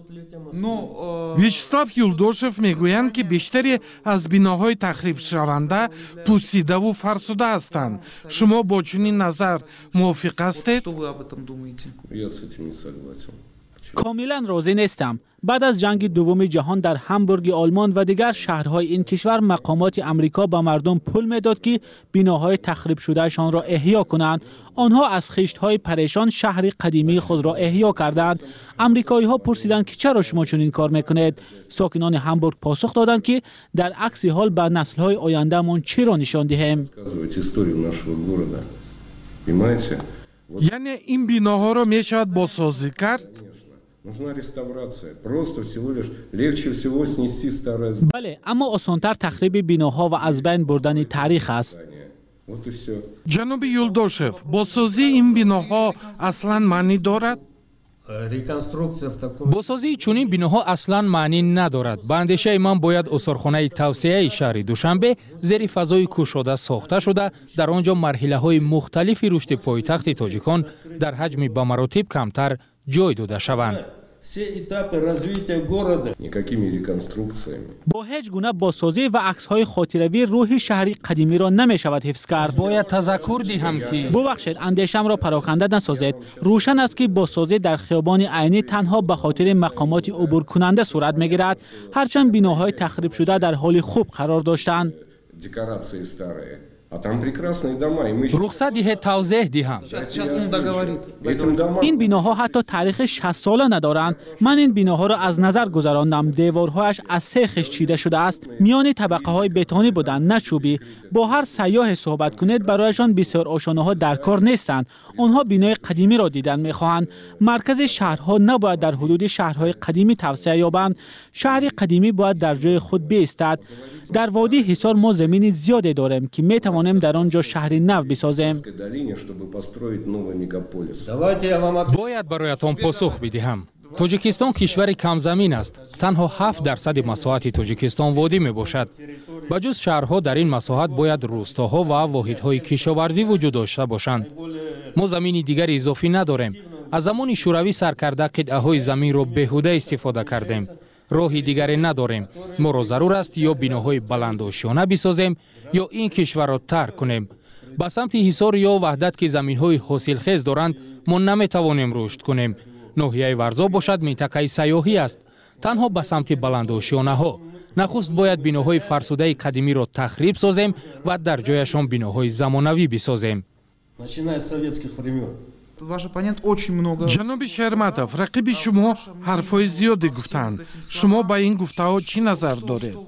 Вячеслав Юлдошев мегӯянд, ки бештаре аз биноҳои тахрибшаванда пусидаву фарсуда ҳастанд. Шумо бо чунин назар мувофиқ ҳастед? کاملا راضی نیستم. بعد از جنگ دوم جهان در همبورگ آلمان و دیگر شهرهای این کشور مقامات آمریکا به مردم پول میداد که بناهای تخریب شدهشان را احیا کنند. آنها از خشت‌های پریشان شهر قدیمی خود را احیا کردند. آمریکایی‌ها پرسیدند که چرا شما چنین کار میکنید؟ ساکنان همبورگ پاسخ دادند که در عکس حال به نسل‌های آینده‌مان چی را نشان دهیم؟ یعنی این بناها را میشود بازسازی کرد؟ بله، اما آسان‌تر تخریب بناها و از بین بردن تاریخ است. جناب یولداشف، بازسازی این بناها اصلا معنی دارد؟ بازسازی چنین بناها اصلا معنی ندارد. به اندیشه من باید اسارخانه توسعه شهر دوشنبه زیر فضای گشاده ساخته شده، در آنجا مرحله‌های مختلف رشد پایتخت تاجیکان در حجم به مراتب کمتر جای داده شوند. با هیچ گونه بازسازی و عکس‌های خاطروی روح شهری قدیمی را نمی‌شود حفظ کرد. باید تذکر دهم که ببخشید اندیشم را پراکنده نسازید. روشن است که بازسازی در خیابان عینی تنها به خاطر مقامات عبور کننده صورت می‌گیرد، هرچند بناهای تخریب شده در حال خوب قرار داشتند. رخصت دهید توضیح دهم. این بناها حتی تاریخ 60 ساله ندارند. من این بناها را از نظر گذراندم. دیوارهایش از سه خشت چیده شده است. میان طبقه های بتونی بودند، نه چوبی. با هر سیاح صحبت کنید برایشان بسیار آشناها ها در کار نیستند. آنها بنای قدیمی را دیدن میخواهند. مرکز شهرها نباید در حدود شهرهای قدیمی توسعه یابند. شهر قدیمی باید در جای خود بایستد. در وادی حصار ما زمین زیادی داریم که میتوانیم در آنجا شهری نو بسازیم. باید برایتان پاسخ بدهم. تاجیکستان کشور کم زمین است. تنها 7% مساحت تاجیکستان وادی می باشد. بجز شهرها در این مساحت باید روستاها و واحدهای کشاورزی وجود داشته باشند. ما زمین دیگر اضافی نداریم. از زمان شوروی سرکرده قطعه‌های زمین را بیهوده استفاده کردیم. راهی دیگری نداریم. ما را ضرور است یا بناهای بلند و شانه بسازیم یا این کشور را ترک کنیم. به سمت حصار یا وحدت که زمین‌های حاصلخیز دارند ما نمی‌توانیم رشد کنیم. ناحیه ورزا باشد منطقه سیاحی است. تنها به سمت بلند و شانه ها. نخست باید بناهای فرسوده قدیمی را تخریب سازیم و در جایشان بناهای زمانوی بسازیم. جناب شرمتов، رقیب شما حرفای زیادی گفتند. شما با این گفته‌ها چی نظر دارید؟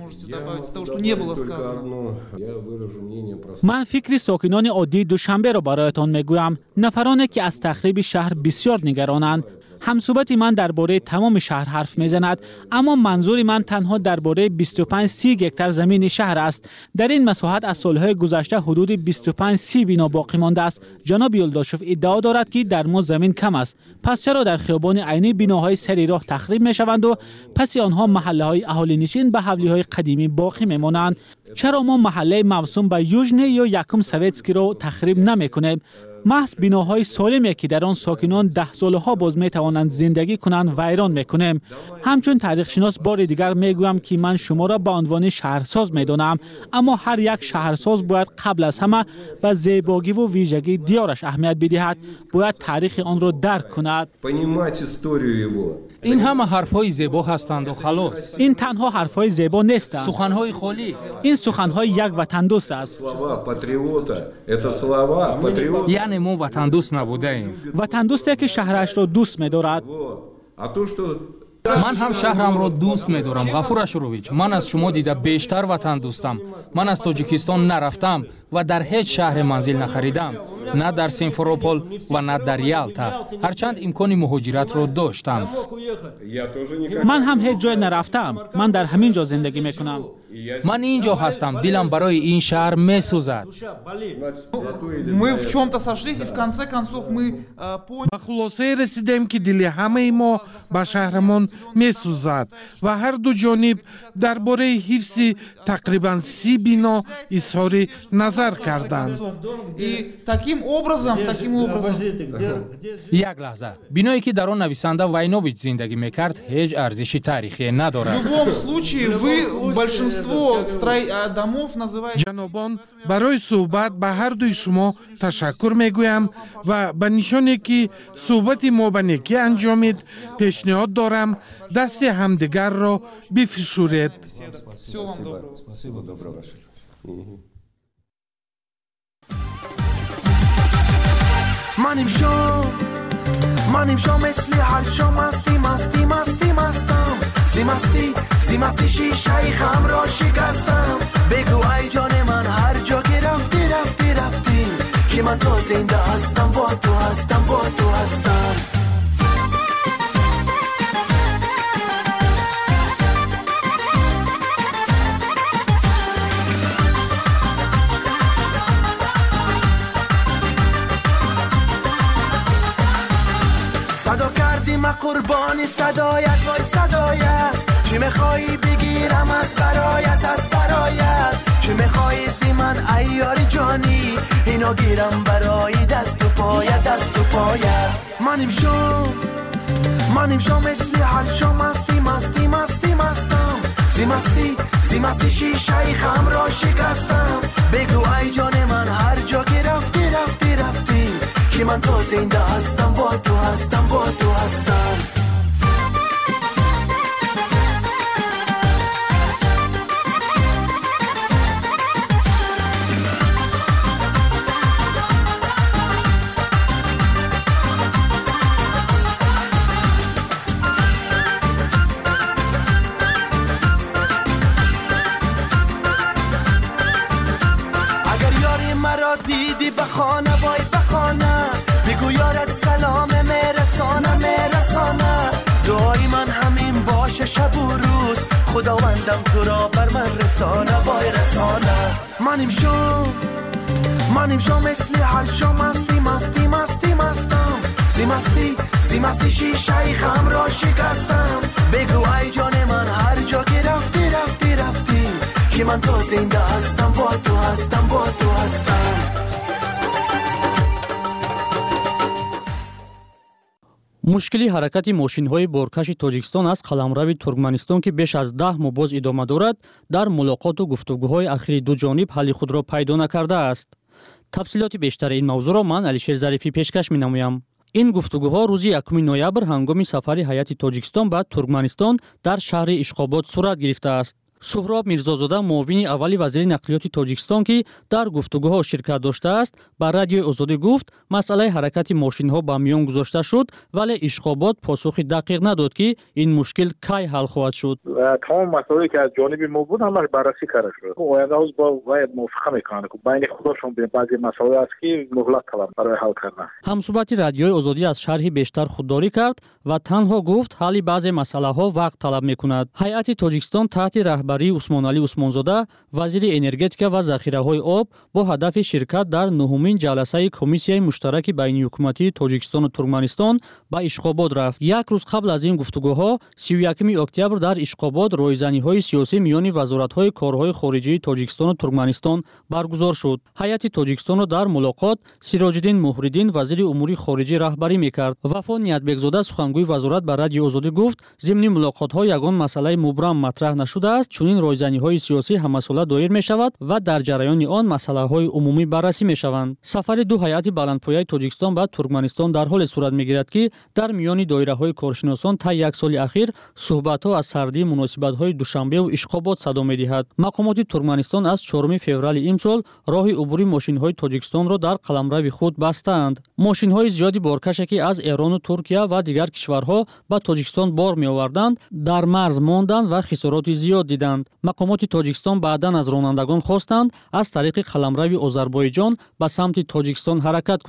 من فکر ساکنان عادی دوشنبه را برایتان میگویم. نفرانی که از تخریب شهر بسیار نگرانند. همصحبت من درباره تمام شهر حرف میزند، اما منظور من تنها درباره 25-30 هکتار زمین شهر است. در این مساحت از سالهای گذشته حدود 25-30 بنا باقی مانده است. جناب یولداشف ادعا دارد که در ما زمین کم است. پس چرا در خیابان عینی بناهای سری راه تخریب میشوند و پس آنها محله های اهالی نشین به حولی های قدیمی باقی میمانند؟ چرا ما محله موسوم به یوژنی یا یکم سویتسکی را تخریب نمیکنیم؟ محض بناهای سالمی که در آن ساکنان 10 سالها باز می توانند زندگی کنند ویران میکنیم. همچون تاریخ شناس بار دیگر میگویم که من شما را به عنوان شهرساز میدانم، اما هر یک شهرساز باید قبل از همه به زیبایی و ویژگی دیارش اهمیت بدهد. باید تاریخ آن را درک کند. این همه حرفهای زیبا هستند و خلاص. این تنها حرفهای زیبا نیستند. سخنهای خالی. این سخنهای یک وطن دوست است. یعنی ما وطن دوست نبوده ایم. وطن دوستی که شهرش را دوست می‌دارد. من هم شهرم را دوست می‌دارم. غفور اشروویچ، من از شما دیده بیشتر وطن دوستم. من از تاجیکستان نرفتم و در هیچ شهر منزل نخریدم، نه در سیمفروپول و نه در یالتا، هرچند امکان مهاجرت را داشتم. من هم هیچ جای نرفتم. من در همین جا زندگی میکنم. من اینجا هستم. دلم برای این شهر میسوزد. به خلاصه رسیدیم که دل همه ما به شهرمان میسوزد و هر دو جانب درباره حفظ تقریبا 30 بنا اظهار نظر назар карданд. И таким образом. як лаҳза, биное ки дар он нависанда Войнович зиндагӣ мекард ҳеҷ арзиши таърихие надорад. В любом случае вы большинство домов называете. ҷанобон, барои суҳбат ба ҳар дуи шумо ташаккур мегӯям ва ба нишоне ки суҳбати мо ба некӣ анҷомид, пешниҳод дорам дасти ҳамдигарро бифишуред. Всего вам доброго. Спасибо, доброго. منیم شو مثل هر شو مستی شیشه خم را شکستم بگو ای جان من هر جا که رفتی که من تو زنده هستم با تو هستم صدا کردیم قربانی صدایت وای صدایت چی میخوایی بگیرم از برایت چی میخوایی زی من ایاری جانی اینو گیرم برای دست و پایت منیم شو مثل هر شو مستم زی شیشه خم را شکستم بگو ای جان من هر جا که رفتی که من تو زنده هستم با تو هستم اگر یاری مرا دیدی بخانه وای بخانه بگو یارت سلام میرسانه دعای من همین باشه شب و روز خداوندم تو را بر من رسانه وای رسانه منیم شو مثل هر شو مستم زی شیشه خم را شکستم بگو ای جان من هر جا که رفتی که من تو زنده هستم با تو هستم мушкили ҳаракати мошинҳои боркаши тоҷикистон аз қаламрави туркманистон ки беш аз 10 моҳ боз идома дорад дар мулоқоту гуфтугӯҳои ахири ду ҷониб ҳалли худро пайдо накардааст. тафсилоти бештари ин мавзӯъро ман Алишер Зарифӣ пешкаш менамоям. ин гуфтугӯҳо рӯзи 1 ноябр ҳангоми сафари ҳайати тоҷикистон ба туркманистон дар шаҳри Ишхобод сурат гирифтааст. суҳроб мирзозода муовини аввали вазири нақлиёти тоҷикистон ки дар гуфтугӯҳо ширкат доштааст ба радиои Озодӣ гуфт масъалаи ҳаракати мошинҳо ба миён гузошта шуд, вале Ишхобод посухи дақиқ надод ки ин мушкил кай ҳал хоҳад шуд. тамом масъалаи ки аз ҷониби мо буд ҳамаш баррасӣ карда шуд. оянда ҳоз бояд мувофиқа мекунанд ки байни худошон баъзе масъалаи аст ки муҳлат талаб барои ҳал кардан. ҳамсӯҳбати радиои Озодӣ аз шарҳи бештар худдорӣ кард ва танҳо гуфт ҳалли баъзе масъалаҳо вақт талаб мекунад. ҳайати Тоҷикистон таҳти раҳбарии Усмоналӣ Усмонзода, вазири энергетика ва захираҳои об, бо ҳадафи ширкат дар 9-умин ҷаласаи комиссияи муштараки байниҳукуматии Тоҷикистону Туркманистон ба Ишхобод рафт. як рӯз қабл аз ин гуфтугӯҳо 31 октябр дар Ишхобод ройзаниҳои сиёсӣ миёни вазоратҳои корҳои хориҷии Тоҷикистону Туркманистон баргузор шуд. ҳайати Тоҷикистонро дар мулоқот Сироҷиддин Муҳриддин, вазири умури хориҷӣ раҳбарӣ мекард. Вафо Ниятбекзода, сухангӯи вазорат, ба радиои Озодӣ гуфт зимни мулоқотҳо ягон масъалаи мубрам матраҳ нашудааст, чунин ройзаниҳои сиёсӣ ҳамасола доир мешавад ва дар ҷараёни он масъалаҳои умумӣ баррасӣ мешаванд. сафари ду ҳайати баландпояи Тоҷикистон ба Туркманистон дар ҳоле сурат мегирад ки дар миёни доираҳои коршиносон та як соли ахир суҳбатҳо аз сардии муносибатҳои Душанбеву Ишхобод садо медиҳад. мақомоти Туркманистон аз 4 феврали имсол роҳи убури мошинҳои Тоҷикистонро дар қаламрави худ бастаанд. мошинҳои зиёди боркаше ки аз Эрону Туркия ва дигар кишварҳо ба Тоҷикистон бор меоварданд, дар марз монданд ва хисороти зиёд диданд. мақомоти Тоҷикистон баъдан аз ронандагон хостанд аз тариқи қаламрави Озарбойҷон ба самти Тоҷикистон ҳаракат кунанд.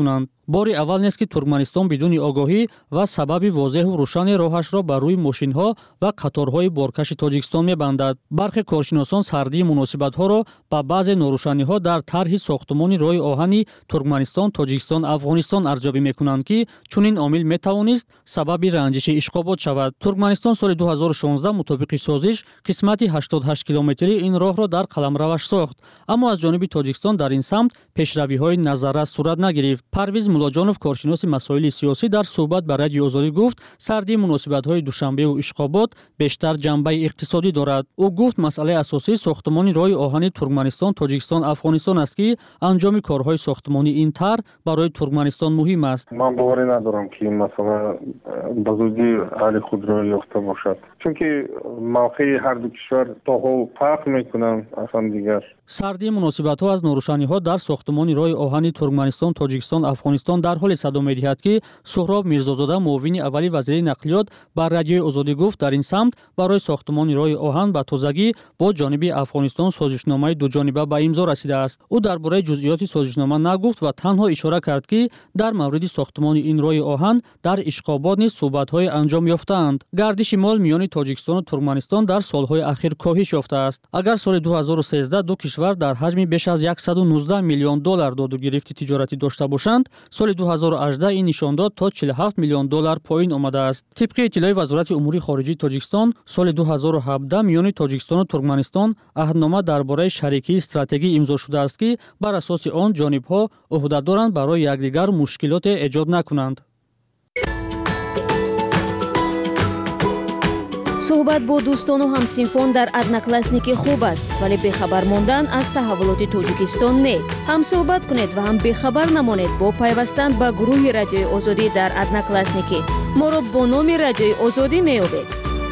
бори аввал нест ки Туркманистон бидуни огоҳӣ ва сабаби возеҳу рӯшани роҳашро бар рӯи мошинҳо ва қаторҳои боркаши Тоҷикистон мебандад. Бархе коршиносон сардии муносибатҳоро ба баъзе норӯшаниҳо дар тарҳи сохтумони роҳи оҳани Туркманистон, Тоҷикистон, Афғонистон арзёбӣ мекунанд, ки чунин омил метавонист сабаби ранҷиши Ишқобод шавад. Туркманистон соли 2016 мутобиқи созиш қисмати 88 километри ин роҳро дар қаламраваш сохт, аммо аз ҷониби Тоҷикистон дар ин самт пешравиҳои назаррас сурат нагирифт. Парвиз Муллоҷонов, коршиноси масоили сиёсӣ, дар суҳбат ба Радиои Озодӣ гуфт, сардии муносибатҳои Душанбеву Ишқобод бештар ҷанбаи иқтисодӣ дорад. Ӯ гуфт, масъалаи асосии сохтумони роҳи оҳани Туркманистон, Тоҷикистон, Афғонистон аст, ки анҷоми корҳои сохтумони ин тар барои Туркманистон муҳим аст. Ман боварӣ надорам ки ин масъала ба зудӣ ҳалли худро ёфта бошад, чунки мавқеи ҳарду кишвар тоҳо фарқ мекунанд аз ҳамдигар. сардии муносибатҳо аз норӯшаниҳо дар сохтумони роҳи оҳани Туркманистон, Тоҷикистон, Афғонистон дар ҳоле садо медиҳад, ки Суҳроб Мирзозода, муовини аввали вазири нақлиёт, ба Радиои Озодӣ гуфт, дар ин самт барои сохтумони роҳи оҳан ба тозагӣ бо ҷониби Афғонистон созишномаи дуҷониба ба имзо расидааст. Ӯ дар бораи ҷузъиёти созишнома нагуфт ва танҳо ишора кард, ки дар мавриди сохтумони ин роҳи оҳан дар Ишқобод низ суҳбатҳое анҷом ёфтаанд. Гардиши мол миёни Тоҷикистону Туркманистон дар солҳои ахир коҳиш ёфтааст. Агар соли 2013 ду кишвар дар ҳаҷми беш аз $119 миллион доду гирифти тиҷоратӣ дошта бошанд, соли 2018 ин нишондод то $47 миллион поин омадааст. Тибқи иттилои Вазорати умури хориҷии Тоҷикистон, соли 2017 миёни Тоҷикистону Туркманистон аҳднома дар бораи шарикии стратегӣ имзо шудааст, ки бар асоси он ҷонибҳо ӯҳда доранд барои якдигар мушкилоте эҷод накунанд. суҳбат бо дӯстону ҳамсинфон дар Одноклассники хуб аст, вале бехабар мондан аз таҳаввулоти Тоҷикистон не. ҳам суҳбат кунед ва ҳам бехабар намонед бо пайвастан ба гурӯҳи Радиои Озодӣ дар Одноклассники. моро бо номи Радиои Озодӣ меёбед.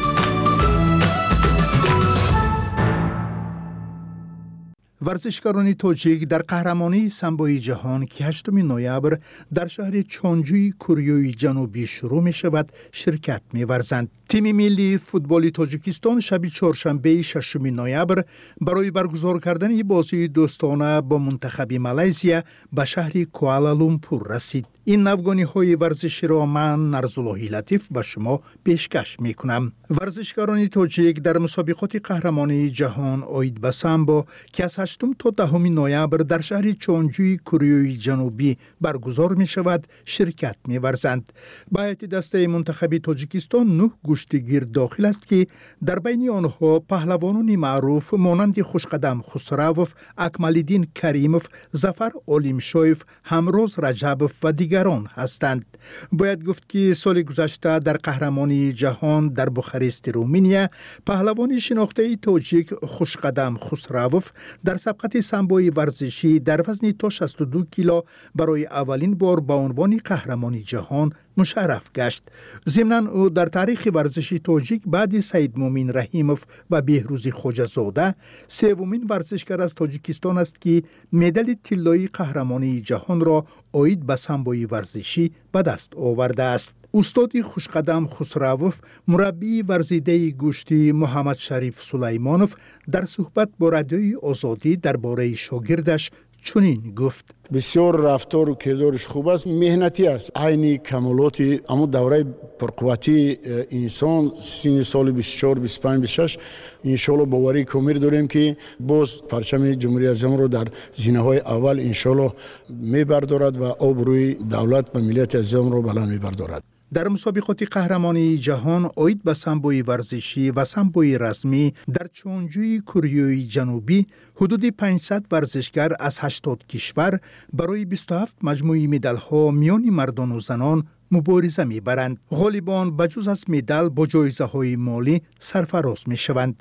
ورزشکاران تاجیک در قهرمانی سامبوی جهان که 8 نوامبر در شهر چونجوی کره جنوبی شروع می شود شرکت می ورزند. تیم ملی فوتبال تاجیکستان شب چهارشنبه 6 نوامبر برای برگزار کردن بازی دوستانه با منتخب مالزیا به شهر کوالالومپور رسید. این افغانی ورزشی را من نرزاللهی لطیف به شما پیشکش می کنم. ورزشکاران تاجیک در مسابقات قهرمانی جهان آید به سامبو که از 8 تا 10 نوامبر در شهر چونجوی کره جنوبی برگزار می شود شرکت می ورزند. به هیئت دسته منتخب تاجیکستان 9 گشتگیر داخل است که در بین آنها پهلوانان معروف مانند خوشقدم خسروف، اکمالدین کریموف، ظفر علیمشایف، همروز رجبوف و دیگران هستند. باید گفت که سال گذشته در قهرمانی جهان در بوخارست رومانیا پهلوان شناخته تاجیک خوشقدم خسروف در سبقت سامبوی ورزشی در وزن تا 62 کیلو برای اولین بار به عنوان قهرمانی جهان مشرف گشت. ضمناً او در تاریخ ورزشی تاجیک بعد سید مومین رحیموف و بهروز خوجازاده سومین ورزشکار از تاجیکستان است که مدال طلایی قهرمانی جهان را عاید به سامبوی ورزشی به دست آورده است. استاد خوشقدم خسروف، مربی ورزیده گوشتی محمد شریف سلیمانوف در صحبت با رادیوی آزادی درباره شاگردش چنین گفت: بسیار رفتار و کردارش خوب است، مهنتی است، عین کمالاتی اما دوره پرقوتی انسان سن سال 24 25 26 ان شاء الله باوری کامل داریم که باز پرچم جمهوری اسلامی رو در زینه‌های اول ان شاء الله میبردارد و آبروی دولت و ملت اسلام رو بالا میبردارد. در مسابقات قهرمانی جهان عاید به سامبوی ورزشی و سامبوی رسمی در چونجوی کره جنوبی حدود 500 ورزشکار از 80 کشور برای 27 مجموعه مدال‌ها میان مردان و زنان مبارزه می‌برند. غالبان بجز از مدال با جایزه‌های مالی سرفراز می‌شوند.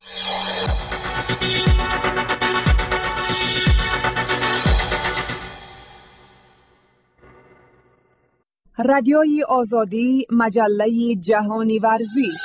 رادیوی آزادی، مجله جهانی ورزش.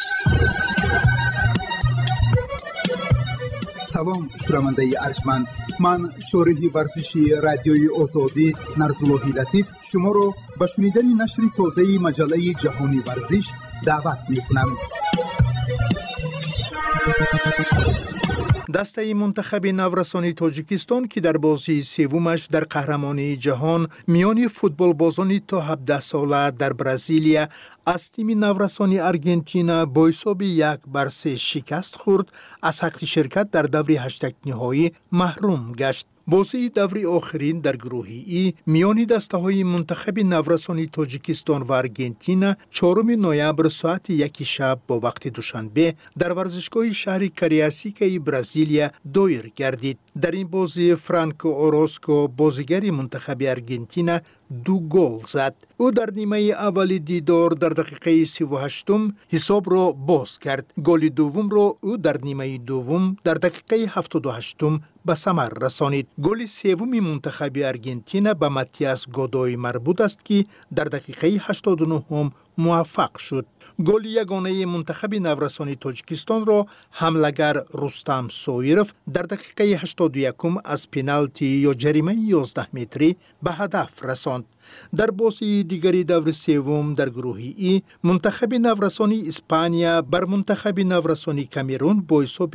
سلام شنونده ارجمند، من شارح ورزشی رادیوی آزادی نرزاللهی لطیف شما را به شنیدن نشر تازه مجله جهانی ورزش دعوت می‌کنم. دسته منتخب نورسانی تاجیکستان که در بازی سومش در قهرمانی جهان میان فوتبال بازان تا 17 ساله در برزیلیا از تیم نورسانی آرژانتین با حساب 1-3 شکست خورد، از حق شرکت در دور هشتگ نهایی محروم گشت. بازی دوری آخرین در گروه ای میان دسته‌های منتخب نورسانی تاجیکستان و آرژانتین 4 نوامبر ساعت 1 شب با وقت دوشنبه در ورزشگاه شهر کاریاسیکا برزیلیا دایر گردید. در این بازی فرانکو اوروسکو بازیگر منتخب آرژانتین 2 گل زد. او در نیمه اول دیدار در دقیقه 38 حساب را باز کرد. گل دوم را او در نیمه دوم در دقیقه 78 به ثمر رسانید. گل سوم منتخب آرژانتین به ماتیاس گودوی مربوط است که در دقیقه 89 موفق شد. گل یگانه منتخب نورسانی تاجیکستان را حملگر رستم سویرف در دقیقه 81 از پنالتی یا جریمه 11 متری به هدف رساند. در بازی دیگری دور سوم در گروه ای منتخب نورسانی اسپانیا بر منتخب نورسانی کامرون با حساب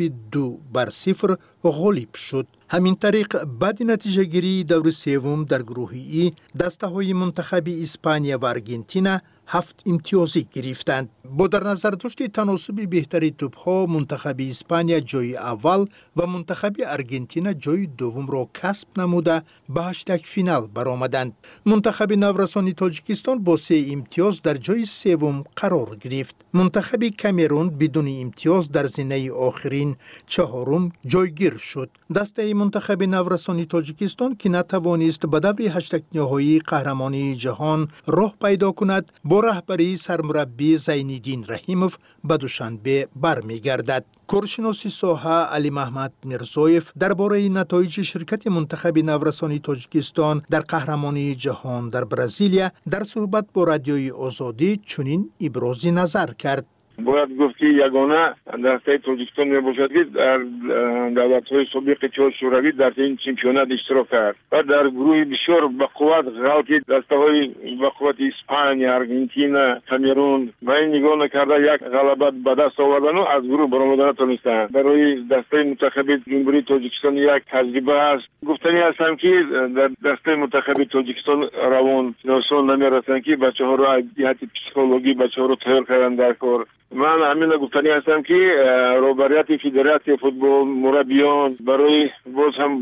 2-0 غالب شد. همین طریق بعد نتیجه گیری دور سوم در گروه ای دسته های منتخب اسپانیا و آرژانتین 7 امتیازی گرفتند. با در نظر داشت تناسب بهتری توپ ها منتخب اسپانیا جای اول و منتخب آرژانتین جای دوم را کسب نموده به هشتگ فینال برآمدند. منتخب نورسانی تاجیکستان با 3 امتیاز در جای سوم قرار گرفت. منتخب کامرون بدون امتیاز در زینه آخرین 4م جایگیر شد. دسته منتخب نورسانی تاجیکستان که نتوانست به دور هشتگ نهایی قهرمانی جهان راه پیدا کند با رهبری سرمربی زینالدین رحیموف به دوشنبه برمیگردد. کارشناس ساحه علی محمد میرزایف درباره نتایج شرکت منتخب نورسانی تاجیکستان در قهرمانی جهان در برزیلیا در صحبت با رادیوی آزادی چنین ابراز نظر کرد. باید گفتی یگانه دسته تاجیکستان میباشد که در دولت‌های سابق 4 شوروی در این چمپیونات اشتراک کرد و در گروه بسیار با قوت غلطی دسته‌های با قوت اسپانیا، آرژانتین، کامرون و این نگاه نکرده یک غلبه به دست آوردن و از گروه برآمدن تونستند. برای دسته منتخب جمهوری تاجیکستان یک تجربه است. گفتنی هستم که در دسته منتخب تاجیکستان روان نوسان نمیرسند که بچه‌ها را از جهت پسیکولوژی بچه‌ها را تیار کردن در کار. من همین گفتنی هستم که رهبریت فدراسیون فوتبال مربیان برای باز هم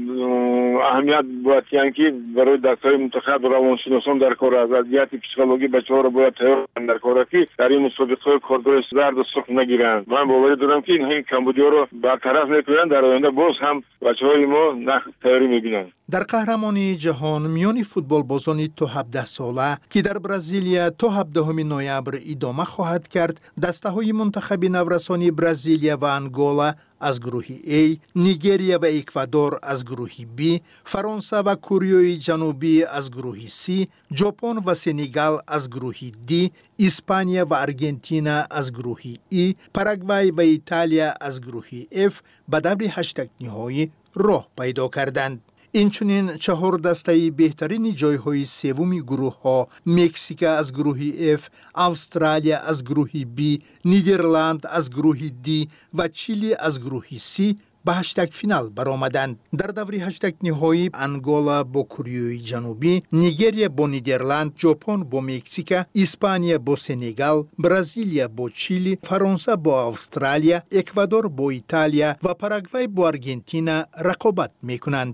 اهمیت باید دهند که برای دسته‌های منتخب روانشناسان در کار است. از جهت پسیکولوژی بچه‌ها را باید تیار کنند در کار که در این مسابقه کارگاه زرد و سرخ نگیرند. من باور دارم که این کمبودی رو برطرف میکنند در آینده باز هم بچه‌های ما تیاری میبینند. در قهرمانی جهان میان فوتبال بازان تا 17 ساله که در برزیلیا تا 17 نوامبر ادامه خواهد کرد، دسته‌های منتخب نورسانی برزیلیا و انگولا از گروه A، نیگریا و اکوادور از گروه B، فرانسه و کره جنوبی از گروه C، ژاپن و سنگال از گروه D، اسپانیا و آرژانتین از گروه E، پاراگوای و ایتالیا از گروه F به دور هشتگ نهایی راه پیدا کردند. اینچنین 4 دسته بهترین جایهای سوم گروه ها مکزیک از گروه F، استرالیا از گروه B، نیدرلند از گروه D و چیلی از گروه C به هشتگ فینال برآمدند. در دور هشتگ نهایی انگولا با کره جنوبی، نیگریا با نیدرلند، ژاپن با مکزیک، اسپانیا با سنگال، برزیلیا با چیلی، فرانسه با استرالیا، اکوادور با ایتالیا و پاراگوای با آرژانتین رقابت میکنند.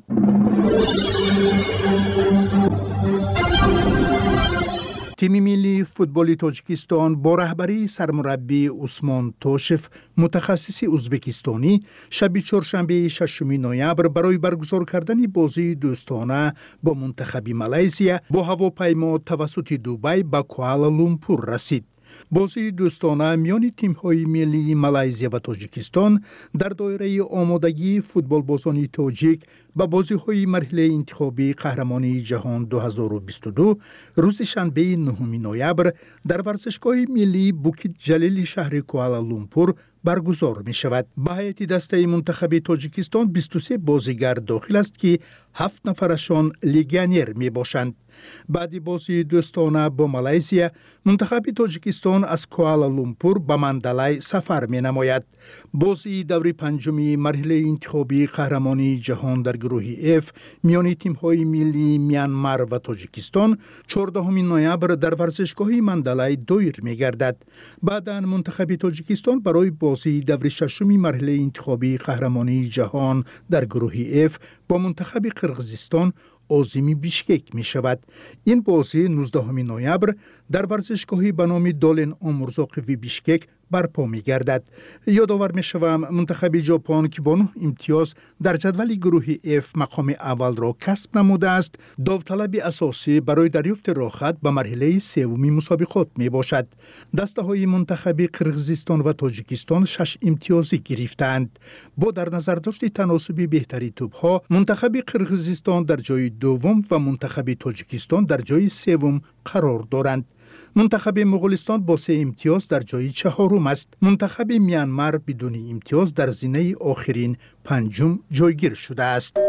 تیم ملی فوتبال تاجیکستان با رهبری سرمربی عثمان توشف متخصص ازبکستانی شب چهارشنبه 6 نوامبر برای برگزار کردن بازی دوستانه با منتخب مالزیا با هواپیما توسط دبی به کوالالامپور رسید. بازی دوستانه میان تیم‌های ملی مالزیا و تاجیکستان در دایره آمادگی فوتبال بازان تاجیک به بازی‌های مرحله انتخابی قهرمانی جهان 2022 روز شنبه 9 نوامبر در ورزشگاه ملی بوکیت جلیل شهر کوالالامپور برگزار می شود. به هیئت دسته منتخب تاجیکستان 23 بازیگر داخل است که 7 نفرشان لیگیونر می باشند. بعد بازی دوستانه با مالزیا، منتخب تاجیکستان از کوالالامپور به مندلای سفر می‌نماید. بازی دور پنجمی مرحله انتخابی قهرمانی جهان در گروه F میان تیم‌های ملی میانمار و تاجیکستان 14 نوامبر در ورزشگاه مندلای دایر می‌گردد. بعداً منتخب تاجیکستان برای بازی دور ششم مرحله انتخابی قهرمانی جهان در گروه F با منتخب قرقیزستان عازم بیشکک می شود. این بازی 19 نوامبر در ورزشگاهی به نام دالن آمورزاقوی بیشکک برپا می گردد. یادآور می شوم منتخب ژاپن که با 9 امتیاز در جدول گروه F مقام اول را کسب نموده است، داوطلب اساسی برای دریافت راحت به مرحله سوم مسابقات می باشد. دسته های منتخب قرقیزستان و تاجیکستان 6 امتیازی گرفتند. با در نظر داشت تناسب بهتری توپ ها، منتخب قرقیزستان در جای دوم و منتخب تاجیکستان در جای سوم قرار دارند. منتخب مغولستان با 3 امتیاز در جای چهارم است. منتخب میانمار بدون امتیاز در زینه آخرین پنجم جایگیر شده است.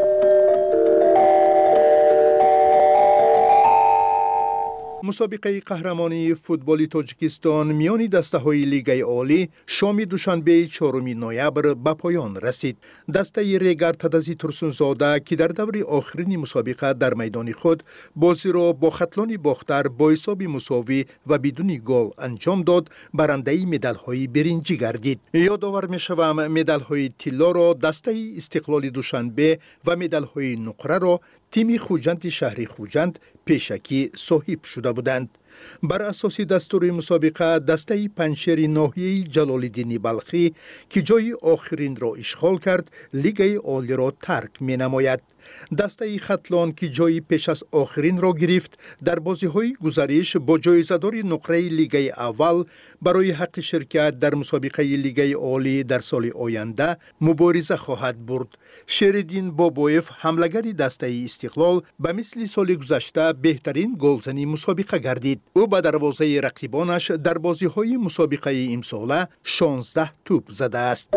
مسابقه قهرمانی فوتبال تاجیکستان میان دسته‌های لیگ عالی شام دوشنبه 4 نوامبر به پایان رسید. دسته ریگر تدزی ترسونزاده که در دور آخرین مسابقه در میدان خود بازی را با خطلان باختر با حساب مساوی و بدون گل انجام داد، برنده مدال‌های برنجی گردید. یادآور می‌شوم مدال‌های طلا را دسته استقلال دوشنبه و مدال‌های نقره را تیم خوجند شهری خوجند پیشکی صاحب شده بودند. بر اساس دستور مسابقه دسته پنشیر ناحیه جلال‌الدین بلخی که جای آخرین را اشغال کرد لیگ عالی را ترک می نماید. دسته خطلان که جای پیش از آخرین را گرفت در بازی‌های گزارش با جایزه‌دار نقره لیگ اول برای حق شرکت در مسابقه لیگ عالی در سال آینده مبارزه خواهد برد. شیردین بابویف حملگر دسته استقلال به مثل سال گذشته بهترین گلزنی مسابقه گردید. او به دروازه رقیبانش در بازی‌های مسابقه امساله 16 توپ زده است.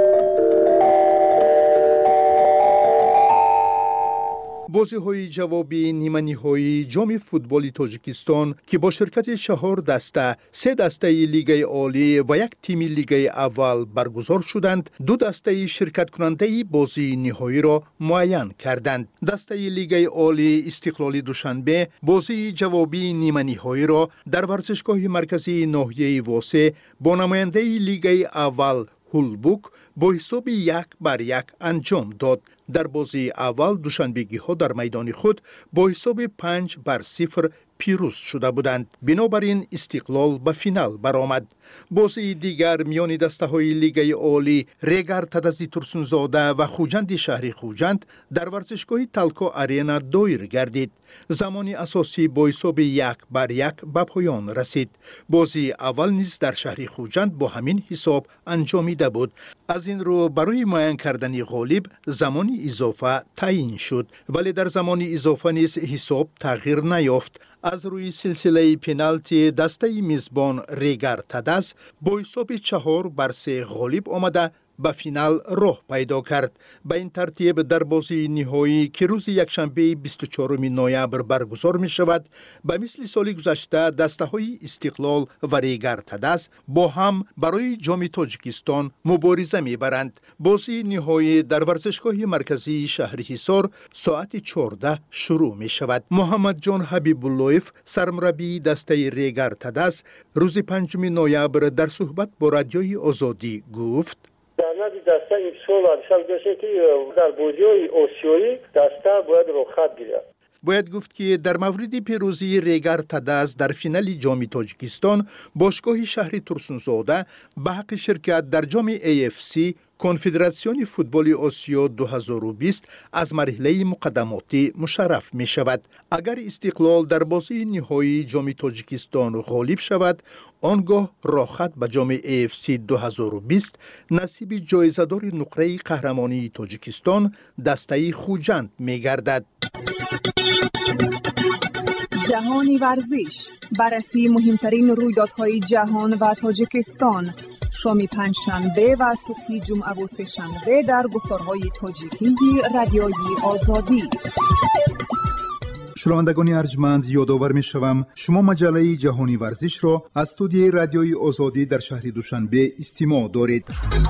بازی‌های جوابی نیمه نهایی جام فوتبال تاجیکستان که با شرکت 4 دسته، 3 دسته لیگ عالی و 1 تیم لیگ اول برگزار شدند، 2 دسته شرکت کننده بازی نهایی را معین کردند. دسته لیگ عالی استقلال دوشنبه بازی جوابی نیمه نهایی را در ورزشگاه مرکزی ناحیه واسه با نماینده لیگ اول هولبوک با حساب 1-1 انجام داد. در بازی اول دوشنبگی ها در میدان خود با حساب 5-0 پیروز شده بودند. بنابراین استقلال به فینال برآمد. بازی دیگر میان دسته های لیگ عالی ریگر تدزی ترسونزاده و خوجند شهری خوجند در ورزشگاه تلکا ارینا دایر گردید. زمانی اساسی با حساب 1-1 به پایان رسید. بازی اول نیز در شهری خوجند با همین حساب انجامیده بود. از این رو برای معین کردن غالب زمانی اضافه تعیین شد، ولی در زمان اضافه نیز حساب تغییر نیافت. از روی سلسله پنالتی دسته میزبان ریگر تدز با حساب 4-3 غالب آمده به فینال راه پیدا کرد. به این ترتیب در بازی نهایی که روز یکشنبه 24 نوامبر برگزار می شود، به مثل سال گذشته دسته های استقلال و ریگر تدز با هم برای جام تاجیکستان مبارزه می برند. بازی نهایی در ورزشگاه مرکزی شهر حصار ساعت 14 شروع می شود. محمد جان حبیب اللهیف سرمربی دسته ریگر تدز روز 5 نوامبر در صحبت با رادیوی آزادی گفت: در نزد دسته امسال حداقل بشه که در بازی‌های آسیایی دسته باید رخصت گیرد. باید گفت که در مورد پیروزی ریگر تدز در فینال جام تاجیکستان، باشگاه شهر ترسونزاده به حق شرکت در جام AFC کنفدراسیون فوتبال آسیا 2020 از مرحله مقدماتی مشرف می شود. اگر استقلال در بازی نهایی جام تاجیکستان غالب شود، آنگاه راحت به جام AFC 2020 نصیب جایزه‌دار نقره قهرمانی تاجیکستان دسته خوجند می گردد. جهانی ورزش، بررسی مهمترین رویدادهای جهان و تاجیکستان، شام پنجشنبه و صبح جمعه و سه‌شنبه در گفتارهای تاجیکی رادیوی آزادی. شنوندگان ارجمند، یادآور می‌شوم شما مجله جهانی ورزش را از استودیوی رادیوی آزادی در شهر دوشنبه استماع دارید.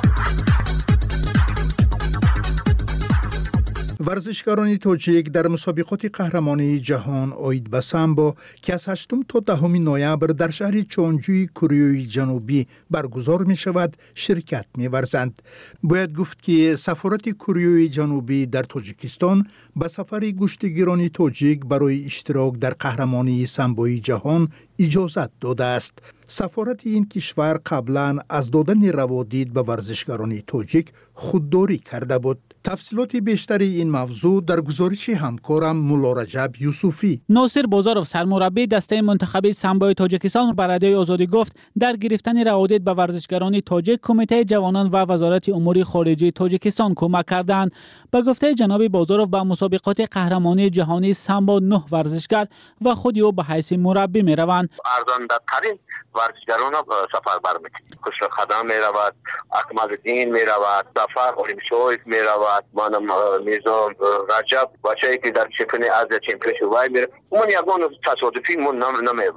ورزشکاران تاجیک در مسابقات قهرمانی جهان عاید به سامبو که از 8 تا 10 نوامبر در شهر چونجوی کره جنوبی برگزار می شود شرکت می ورزند. باید گفت که سفارت کره جنوبی در تاجیکستان به سفر گشتگیران تاجیک برای اشتراک در قهرمانی سامبوی جهان اجازت داده است. سفارت این کشور قبلا از دادن روادید به ورزشکاران تاجیک خودداری کرده بود. تفصیلات بیشتری این موضوع در گزارش همکارم مولا رجب یوسفی. ناصر بازارف سرمربی دسته منتخبی سامبوی تاجیکستان به رادیوی آزادی گفت در گرفتن روادید به ورزشکاران تاجیک کمیته جوانان و وزارت امور خارجه تاجیکستان کمک کردند. به گفته جناب بازارف به مسابقات قهرمانی جهانی سامبو 9 ورزشکار و خود او به حیث مربی می روند. ارزنده‌ترین ورزشکاران سفر برمی‌کنند. خسرو خدام می رود، اکمل الدین می رود، ظفر المشویف می رود، مانم میرزا رجب بچه‌ای که در چمپیون آسیا چمپیونشیپ وای میره. اون یگان تصادفی من نمیه.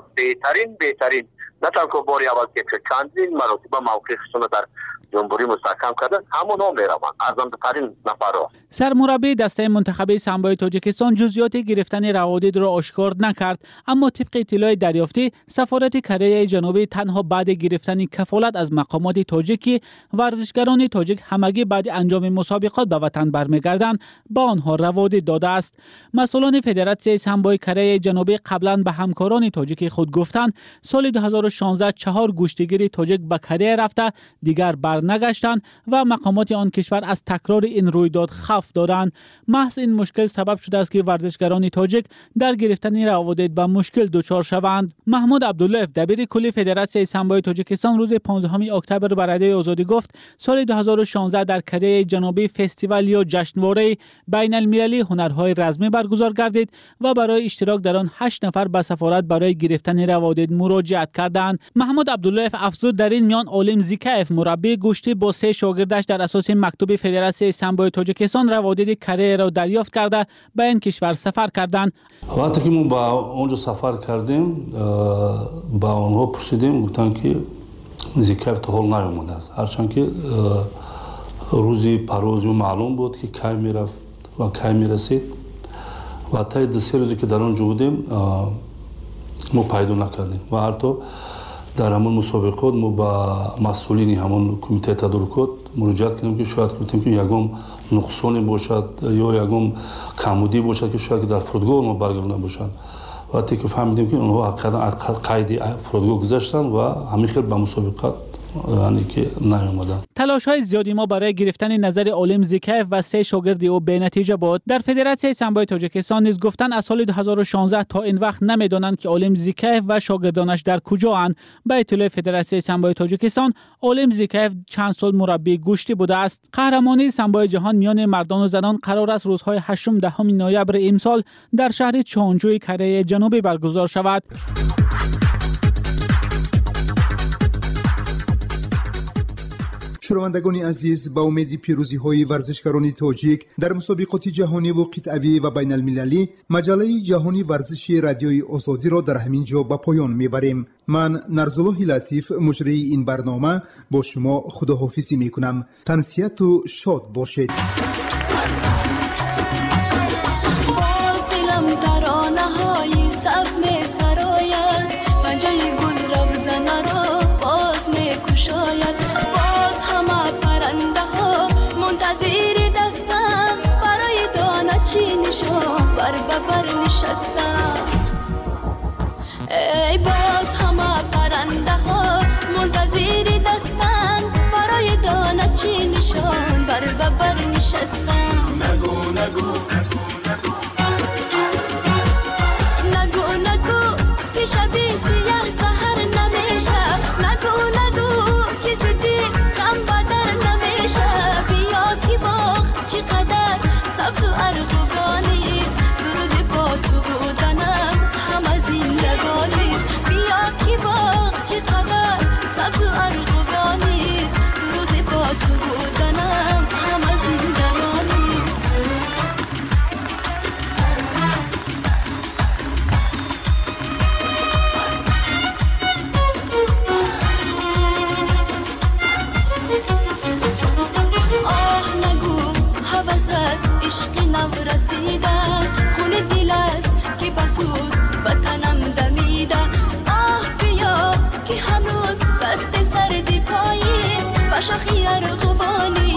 بهترین نه تنها باری اول که چندین مرتبه موقع خودشون در جمهوری مستحکم کردن همون هم میروند. ارزنده‌ترین نفرها. سرمربی دسته منتخبی سامبوی تاجیکستان جزئیات گرفتن روادید را آشکار نکرد، اما طبق اطلاع دریافتی سفارت کره جنوبی تنها بعد گرفتن کفالت از مقامات تاجیکی ورزشکاران تاجیک همگی بعد انجام مسابقات به وطن برمیگردند با آنها روادید داده است. مسئولان فدراسیون سامبوی کره جنوبی قبلا به همکاران تاجیکی خود گفتند سال 2016 4 گشتگیر تاجیک به کره رفته دیگر برنگشتند و مقامات آن کشور از تکرار این رویداد خوف دارند. محض این مشکل سبب شده است که ورزشکاران تاجیک در گرفتن روادید به مشکل دچار شوند. محمود عبدالله دبیر کلی فدراسیون سامبوی تاجیکستان روز 15 اکتبر به رادیوی آزادی گفت سال 2016 در کره جنوبی فستیوال یا جشنواره بین المللی هنرهای رزمی برگزار گردید و برای اشتراک در آن 8 نفر به سفارت برای گرفتن روادید مراجعت کردند. محمود عبدالله افزود در این میان عالم زیکایف مربی گشتی با 3 شاگردش در اساس مکتوب فدراسیون سامبوی تاجیکستان روادید کره را دریافت کرده به این کشور سفر کردند. وقتی که ما با اونجا سفر کردیم با اونها پرسیدیم گفتن که زیکایف تا حال نیامده است، هرچند که روزی پرواز معلوم بود که کی میرفت و کی میرسید و تا 2 روزی که در اونجا بودیم ما پیدا نکردیم و حتی در همون مسابقات ما با مسئولین همون کمیته تدارکات مراجعت کردیم که شاید گفتیم که یگم نقصانی باشد یا یگم کمبودی باشد که شاید در فرودگاه ما برگردانده باشند. وقتی که فهمیدیم که اونها قید فرودگاه گذاشتن و همین خیلی به مسابقات یعنی که نیامدن. تلاش‌های زیادی ما برای گرفتن نظر عالم زیکایف و 3 شاگرد او به نتیجه بود. در فدراسیون سامبوی تاجیکستان نیز گفتن از سال 2016 تا این وقت نمیدانند که عالم زیکایف و شاگردانش در کجااند. به اطلاع فدراسیون سامبوی تاجیکستان عالم زیکایف چند سال مربی گشتی بوده است. قهرمانی سامبوی جهان میان مردان و زنان قرار است روزهای 8 تا 10 نوامبر امسال در شهر چونجوی کره جنوبی برگزار شود. شنوندگان عزیز، با امید پیروزی‌های ورزشکاران تاجیک در مسابقات جهانی و قطعی و بین المللی مجله جهانی ورزشی رادیوی آزادی را در همین جا به پایان میبریم. من نرزالله لطیف مجری این برنامه با شما خداحافظی میکنم. تنسیت و شاد باشید. ای باز همه پرنده ها منتظر دستن برای دانه چی نشان بر نشستن. نگو پیش بی سیاه سهر نمیشه. نگو که زدی غم بدر نمیشه. بیا کی باغ چقدر سبز و ارغوانیست، دو روز با تو بودنم همه زندگانیست. بیا کی باغ چقدر سبز و ارغوانیست، دو روز با تو بودنم همه زندگانیست. ارغوانی